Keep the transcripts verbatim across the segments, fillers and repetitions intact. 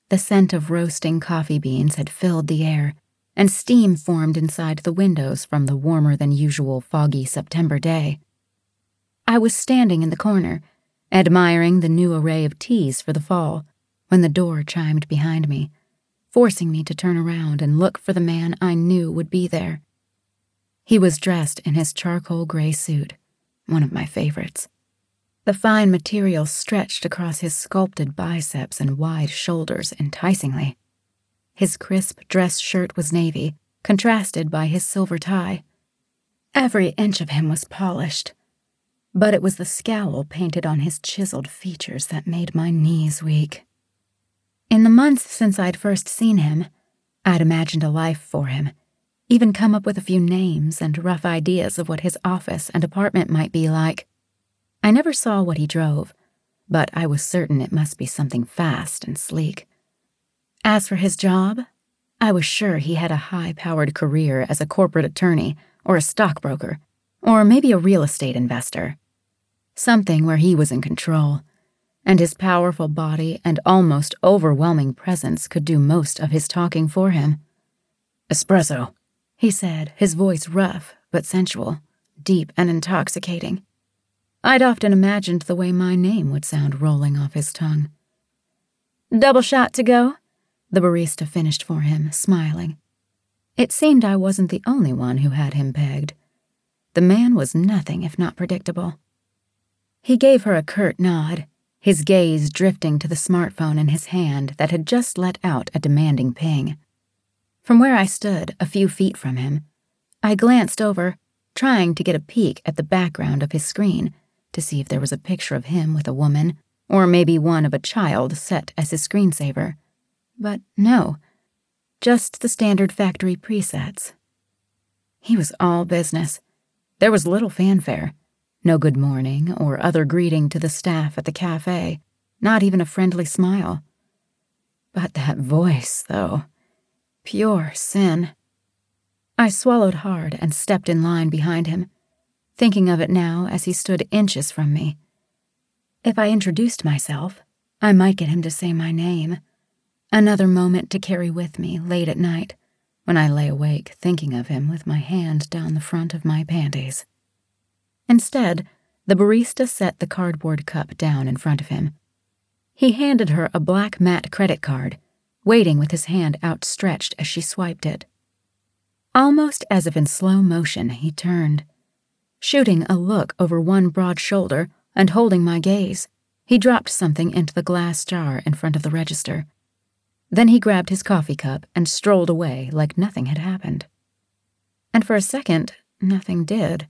The scent of roasting coffee beans had filled the air, and steam formed inside the windows from the warmer-than-usual foggy September day. I was standing in the corner, admiring the new array of teas for the fall, when the door chimed behind me, forcing me to turn around and look for the man I knew would be there. He was dressed in his charcoal gray suit, one of my favorites. The fine material stretched across his sculpted biceps and wide shoulders enticingly. His crisp dress shirt was navy, contrasted by his silver tie. Every inch of him was polished, but it was the scowl painted on his chiseled features that made my knees weak. In the months since I'd first seen him, I'd imagined a life for him, even come up with a few names and rough ideas of what his office and apartment might be like. I never saw what he drove, but I was certain it must be something fast and sleek. As for his job, I was sure he had a high-powered career as a corporate attorney or a stockbroker, or maybe a real estate investor. Something where he was in control, and his powerful body and almost overwhelming presence could do most of his talking for him. "Espresso," he said, his voice rough but sensual, deep and intoxicating. I'd often imagined the way my name would sound rolling off his tongue. "Double shot to go?" the barista finished for him, smiling. It seemed I wasn't the only one who had him pegged. The man was nothing if not predictable. He gave her a curt nod, his gaze drifting to the smartphone in his hand that had just let out a demanding ping. From where I stood, a few feet from him, I glanced over, trying to get a peek at the background of his screen to see if there was a picture of him with a woman, or maybe one of a child set as his screensaver. But no, just the standard factory presets. He was all business. There was little fanfare, no good morning or other greeting to the staff at the cafe, not even a friendly smile. But that voice, though, pure sin. I swallowed hard and stepped in line behind him, thinking of it now as he stood inches from me. If I introduced myself, I might get him to say my name. Another moment to carry with me late at night, when I lay awake thinking of him with my hand down the front of my panties. Instead, the barista set the cardboard cup down in front of him. He handed her a black matte credit card, waiting with his hand outstretched as she swiped it. Almost as if in slow motion, he turned. Shooting a look over one broad shoulder and holding my gaze, he dropped something into the glass jar in front of the register. Then he grabbed his coffee cup and strolled away like nothing had happened. And for a second, nothing did.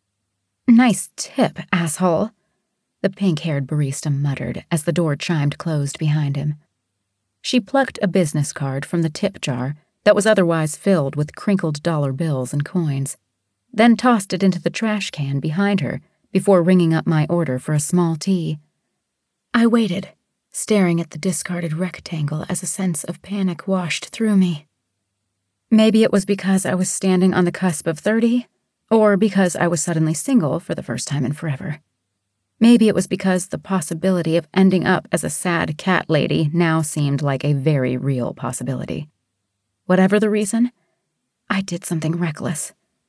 "Nice tip, asshole," the pink-haired barista muttered as the door chimed closed behind him. She plucked a business card from the tip jar that was otherwise filled with crinkled dollar bills and coins, then tossed it into the trash can behind her before ringing up my order for a small tea. I waited, staring at the discarded rectangle as a sense of panic washed through me. Maybe it was because I was standing on the cusp of thirty, or because I was suddenly single for the first time in forever. Maybe it was because the possibility of ending up as a sad cat lady now seemed like a very real possibility. Whatever the reason, I did something reckless.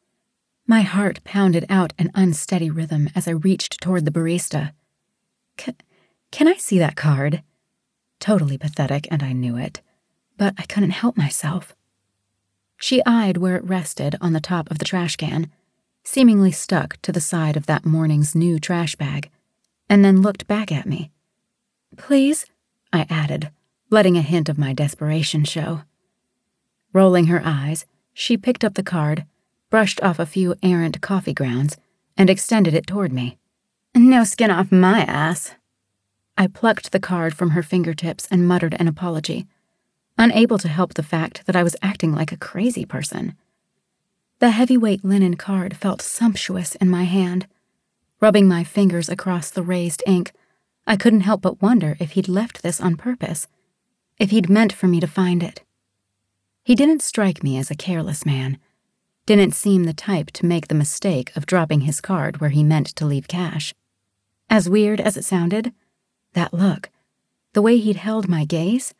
My heart pounded out an unsteady rhythm as I reached toward the barista. C- can I see that card? Totally pathetic, and I knew it, but I couldn't help myself. She eyed where it rested on the top of the trash can, seemingly stuck to the side of that morning's new trash bag, and then looked back at me. "Please?" I added, letting a hint of my desperation show. Rolling her eyes, she picked up the card, brushed off a few errant coffee grounds, and extended it toward me. "No skin off my ass." I plucked the card from her fingertips and muttered an apology, unable to help the fact that I was acting like a crazy person. The heavyweight linen card felt sumptuous in my hand. Rubbing my fingers across the raised ink, I couldn't help but wonder if he'd left this on purpose, if he'd meant for me to find it. He didn't strike me as a careless man, didn't seem the type to make the mistake of dropping his card where he meant to leave cash. As weird as it sounded, that look, the way he'd held my gaze,